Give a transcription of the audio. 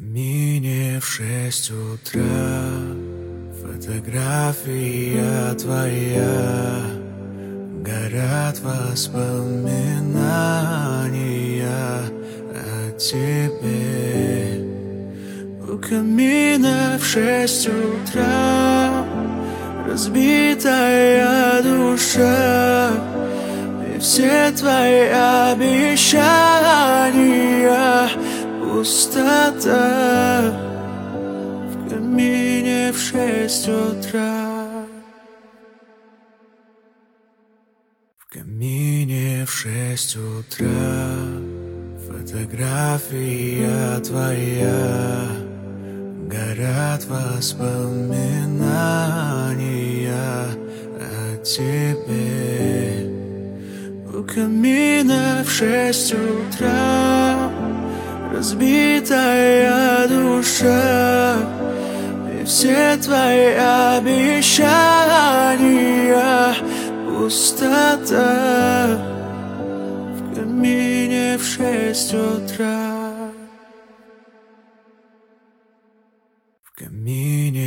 камине в 6 утра фотография твоя, горят воспоминания о тебе. У камина в 6 утра разбитая душа, и все твои обещания пустота. В камине в 6 утра, в камине в 6 утра фотография твоя, горят воспоминания о тебе. У камина в 6 утра разбитая душа, и все твои обещания пустота. В камине в 6 утра.